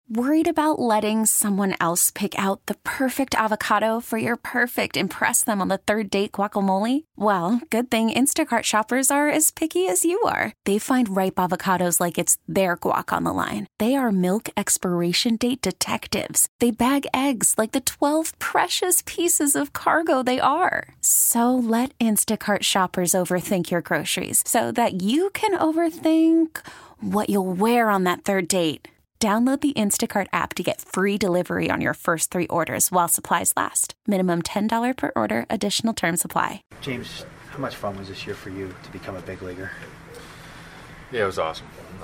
Worried about letting someone else pick out the perfect avocado for your perfect impress them on the third date guacamole? Well, good thing Instacart shoppers are as picky as you are. They find ripe avocados like it's their guac on the line. They are milk expiration date detectives. They bag eggs like the 12 precious pieces of cargo they are. So let Instacart shoppers overthink your groceries so that you can overthink what you'll wear on that third date. Download the Instacart app to get free delivery on your first 3 orders while supplies last. Minimum $10 per order. Additional terms apply. James, how much fun was this year for you to become a big leaguer? Yeah, it was awesome.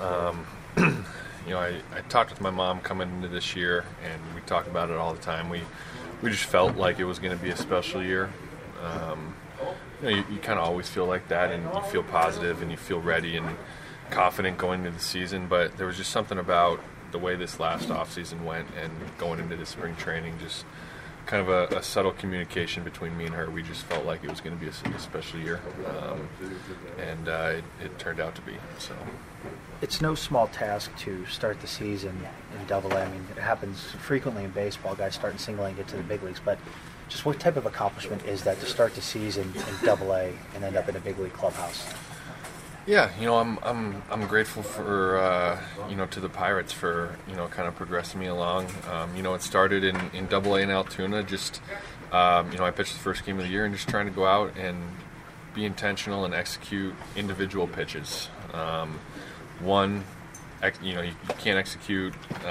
I talked with my mom coming into this year, and we talked about it all the time. We just felt like it was going to be a special year. You kind of always feel like that, and you feel positive, and you feel ready and confident going into the season. But there was just something about the way this last offseason went and going into the spring training, just kind of a subtle communication between me and her. We just felt like it was going to be a special year, and it turned out to be. So it's no small task to start the season in Double-A. I mean, it happens frequently in baseball. Guys start in Single-A and get to the big leagues, but just what type of accomplishment is that to start the season in Double-A and end up in a big league clubhouse? Yeah, I'm grateful for to the Pirates for kind of progressing me along. It started in Double-A in Altoona. Just I pitched the first game of the year and just trying to go out and be intentional and execute individual pitches. You can't execute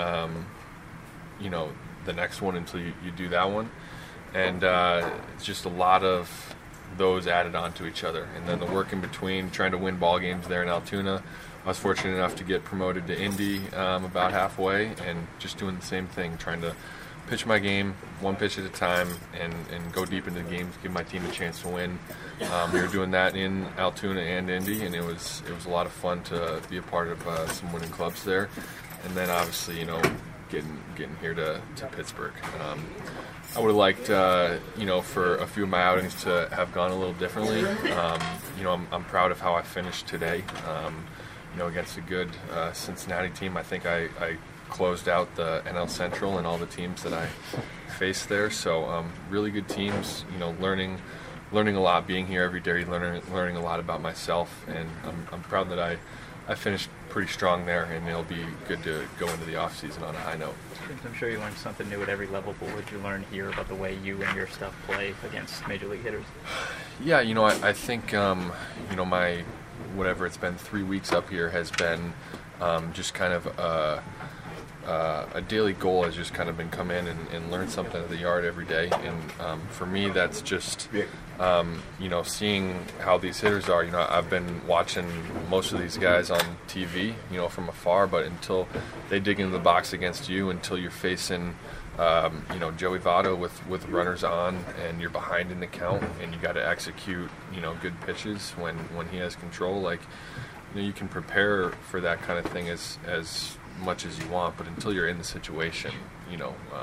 the next one until you do that one, and it's just a lot of those added on to each other, and then the work in between, trying to win ball games there in Altoona. I was fortunate enough to get promoted to Indy about halfway, and just doing the same thing, trying to pitch my game one pitch at a time and go deep into the games, give my team a chance to win. We were doing that in Altoona and Indy, and it was a lot of fun to be a part of some winning clubs there. And then obviously, getting here to Pittsburgh. I would have liked, for a few of my outings to have gone a little differently. I'm proud of how I finished today. Against a good Cincinnati team. I think I closed out the NL Central and all the teams that I faced there. So really good teams. Learning a lot, being here every day, learning a lot about myself, and I'm proud that I finished pretty strong there, and it'll be good to go into the off season on a high note. I'm sure you learn something new at every level, but what did you learn here about the way you and your stuff play against major league hitters? Yeah, I think my whatever it's been 3 weeks up here has been just kind of a daily goal has just kind of been come in and learn something at the yard every day, and for me that's just seeing how these hitters are. I've been watching most of these guys on TV from afar, but until they dig into the box against you, until you're facing Joey Votto with runners on and you're behind in the count and you got to execute good pitches when he has control, you can prepare for that kind of thing as much as you want, but until you're in the situation, you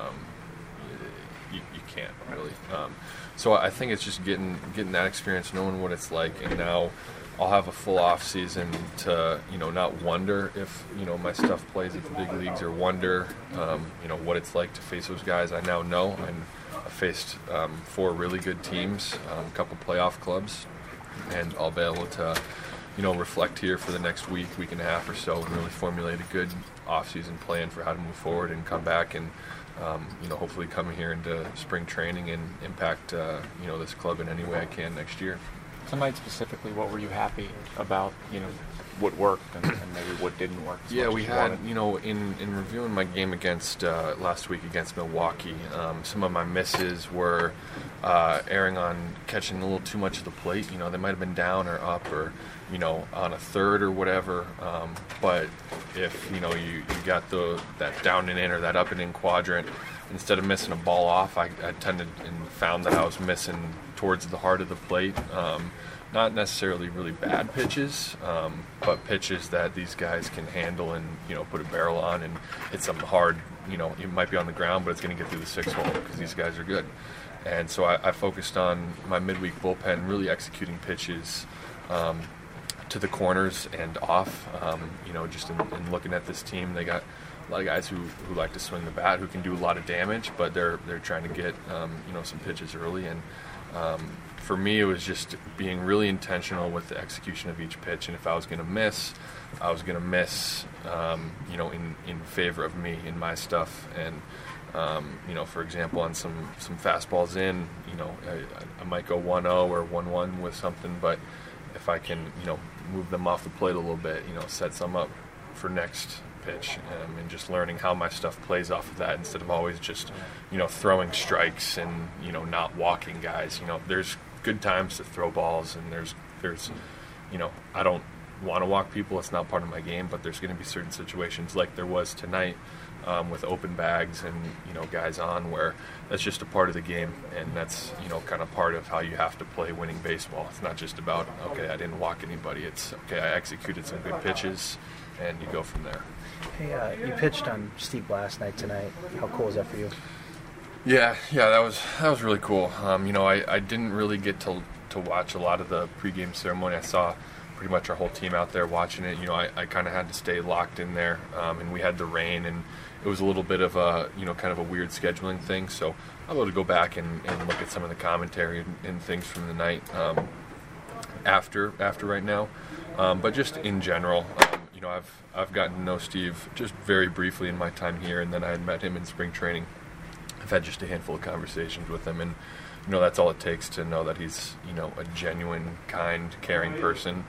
can't really. So I think it's just getting that experience, knowing what it's like, and now I'll have a full off season to not wonder if my stuff plays at the big leagues, or wonder what it's like to face those guys. I now know, and I faced 4 really good teams, a couple playoff clubs, and I'll be able to reflect here for the next week and a half or so, and really formulate a good off-season plan for how to move forward and come back and hopefully come here into spring training and impact this club in any way I can next year. Tonight specifically, what were you happy about? What worked and maybe what didn't work? Yeah, we had in reviewing my game against last week against Milwaukee, some of my misses were erring on catching a little too much of the plate. They might have been down or up or on a third or whatever. But if you got that down and in or that up and in quadrant, instead of missing a ball off, I tended and found that I was missing towards the heart of the plate. Not necessarily really bad pitches, but pitches that these guys can handle and put a barrel on and hit something hard. It might be on the ground, but it's going to get through the 6-hole because these guys are good. And so I focused on my midweek bullpen, really executing pitches to the corners and off. Just in looking at this team, they got lot of guys who like to swing the bat, who can do a lot of damage, but they're trying to get some pitches early. And for me, it was just being really intentional with the execution of each pitch. And if I was going to miss, I was going to miss, in favor of me in my stuff. And for example, on some fastballs in, I might go 1-0 or 1-1 with something, but if I can, move them off the plate a little bit, set some up for next pitch, and just learning how my stuff plays off of that instead of always just, throwing strikes and, not walking guys. There's good times to throw balls, and there's I don't want to walk people. It's not part of my game, but there's going to be certain situations like there was tonight with open bags and guys on, where that's just a part of the game, and that's kind of part of how you have to play winning baseball. It's not just about, okay, I didn't walk anybody. It's, okay, I executed some good pitches, and you go from there. Hey, you pitched on Steep last night tonight. How cool is that for you? Yeah, that was really cool. I didn't really get to watch a lot of the pregame ceremony. I saw pretty much our whole team out there watching it. I kind of had to stay locked in there, and we had the rain, and it was a little bit of a, kind of a weird scheduling thing. So I'll be able to go back and look at some of the commentary and things from the night after right now. But just in general, I've gotten to know Steve just very briefly in my time here, and then I had met him in spring training. I've had just a handful of conversations with him, and that's all it takes to know that he's a genuine, kind, caring person.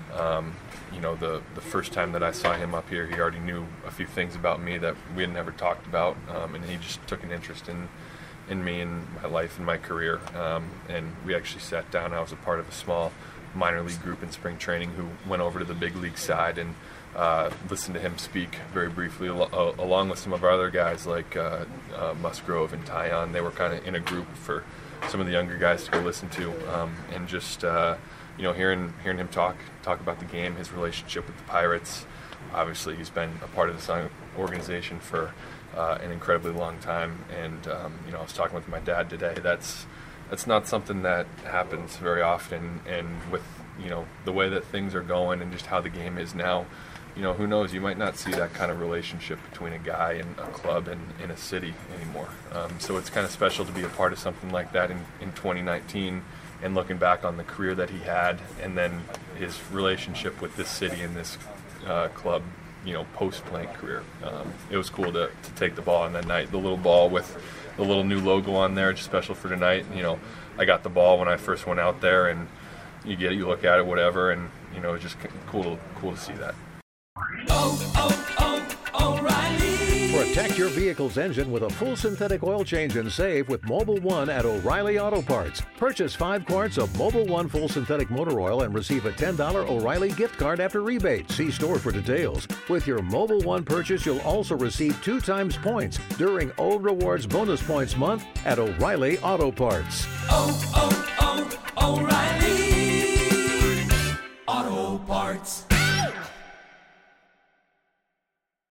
The first time that I saw him up here, he already knew a few things about me that we had never talked about, and he just took an interest in me and my life and my career. And we actually sat down. I was a part of a small minor league group in spring training who went over to the big league side and listened to him speak very briefly, along with some of our other guys like Musgrove and Tyon. They were kind of in a group for some of the younger guys to go listen to, and just hearing him talk about the game, his relationship with the Pirates. Obviously, he's been a part of this organization for an incredibly long time, and I was talking with my dad today. That's not something that happens very often, and with the way that things are going and just how the game is now, who knows, you might not see that kind of relationship between a guy and a club and in a city anymore. So it's kind of special to be a part of something like that in 2019, and looking back on the career that he had, and then his relationship with this city and this club, post-playing career. It was cool to take the ball on that night, the little ball with the little new logo on there, just special for tonight. I got the ball when I first went out there, and you get it, you look at it, whatever, and it was just cool to see that. O'Reilly. Protect your vehicle's engine with a full synthetic oil change and save with Mobil 1 at O'Reilly Auto Parts. Purchase 5 quarts of Mobil 1 full synthetic motor oil and receive a $10 O'Reilly gift card after rebate. See store for details. With your Mobil 1 purchase, you'll also receive 2 times points during O Rewards Bonus Points Month at O'Reilly Auto Parts.